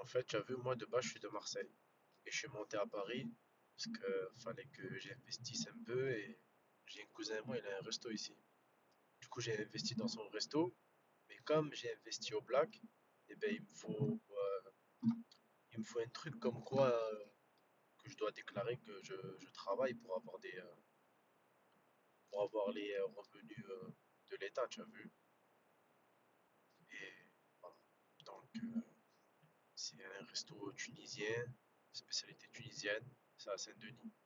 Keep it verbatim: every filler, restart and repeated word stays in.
En fait, tu as vu, moi de base, je suis de Marseille. Et je suis monté à Paris parce que fallait que j'investisse un peu et j'ai un cousin à moi, il a un resto ici. Du coup, j'ai investi dans son resto. Mais comme j'ai investi au black, eh ben, il me faut, euh, il me faut un truc comme quoi euh, que je dois déclarer que je, je travaille pour avoir des, euh, pour avoir les euh, revenus euh, de l'État, tu as vu. Et voilà. Donc, euh, c'est un resto tunisien, spécialité tunisienne, c'est à Saint-Denis.